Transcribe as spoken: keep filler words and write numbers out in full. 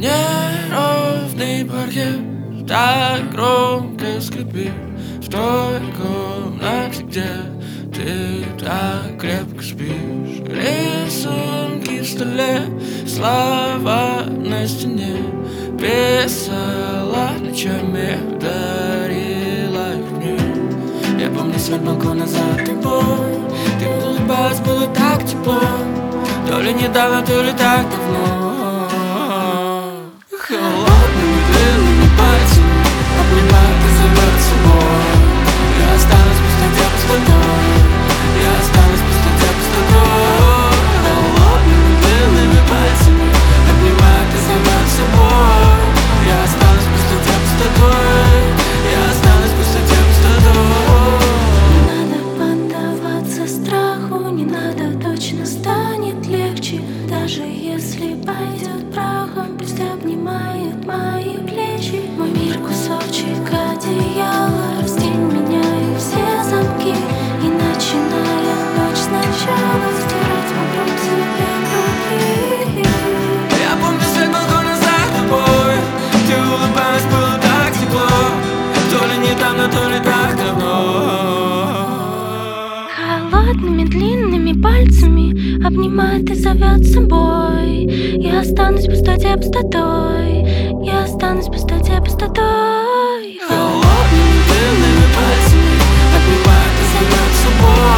Неровный паркет так громко скрипит в той комнате, где ты так крепко спишь. Рисунки в столе, слова на стене, писала ночами, дарила их мне. Я помню свет балкона за тобой, ты улыбалась, было так тепло, то ли недавно, то ли так давно. Холодными длинными пальцами обнимает и зовет с собой. Я останусь в пустоте пустотой, я останусь в пустоте пустотой. Холодными длинными пальцами обнимает и зовет с собой. Я останусь в пустоте пустотой, я останусь в пустоте пустотой. Не надо поддаваться страху, не надо, точно станет легче. Даже если пойдет прахом, пусть обнимает мои плечи. Мой мир кусочек одеяла, раздень меня и все замки. И начиная ночь сначала, стирать вокруг тебя круги. Я помню свет балкона за тобой, ты улыбалась, было так тепло, то ли недавно, то ли так давно. Холодными длинными пальцами обнимает и зовет с собой. Я останусь в пустоте пустотой, я останусь в пустоте пустотой. Холодными длинными пальцами обнимает и зовет с собой.